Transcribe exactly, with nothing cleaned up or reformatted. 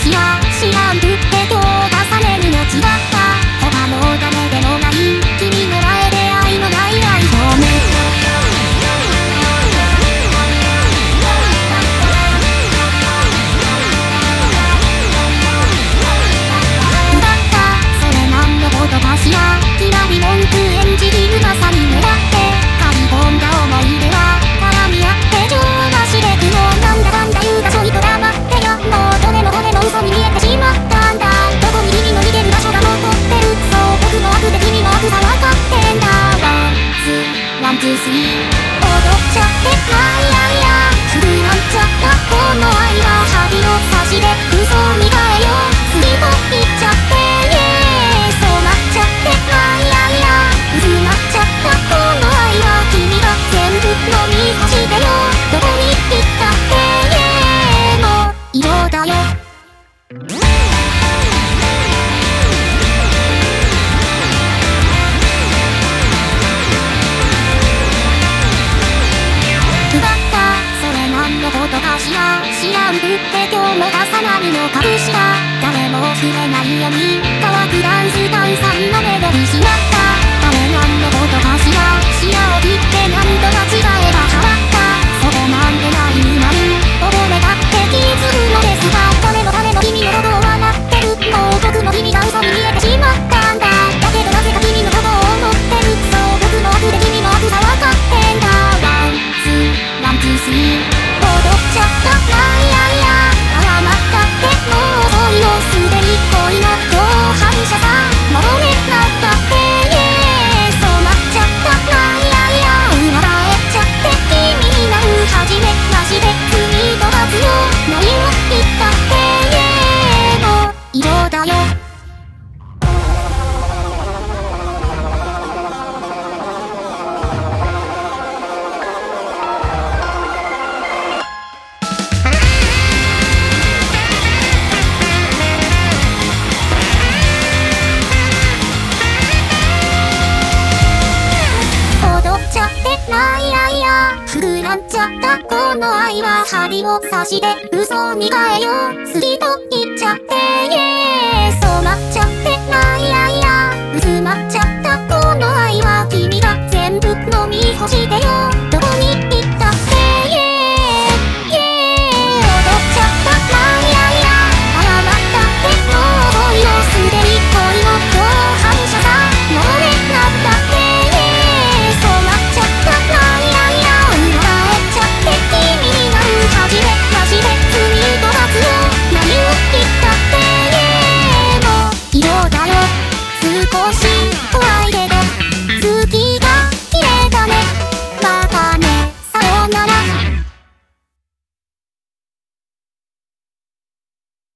しや知らんぶって今日重ねるの違った他の誰でもない君の前で愛のない愛表明しらきらり文句演じるまさに狙って刈り込んだ思い出は絡み合って情がしれくのなんだかんだ言うたちょいと黙ってよもうどれもこれも嘘に見えてしまったんだどこに君の逃げる場所が残ってるそう僕の悪で君の悪さ分かってんだワンツーワンツースリー踊っちゃってはいやいや膨らんじゃったこの愛は針を刺して嘘に変えようスリーと言っちゃって飲み干してよどこに行ったっての色だよ奪ったそれ何のことかしら知らんぶって今日も重なるの隠した誰も触れないように乾くダンス炭酸のメロディしまったあれ何のことかしら視野を切って何度間違えば変わったそこなんでないになる溺れたって気づくのですが誰のための君のことを笑ってるもう僕の君が嘘に見えてしまったんだだけどなぜか君のことを思ってるそう僕の悪で君の悪さ分かってんだワンツーワンツースリー踊っちゃったいやいや謝ったってもう遅いよすでに恋の共犯者さ戻れなったって初めまして踏み飛ばずよ何を言ったっての色だよ踊っちゃってないやいや膨らんじゃったこの愛は針を刺して嘘に変えようスリーと言っちゃってイエー染まっちゃってないやいや薄まっちゃったこの愛は君が全部飲み干してよ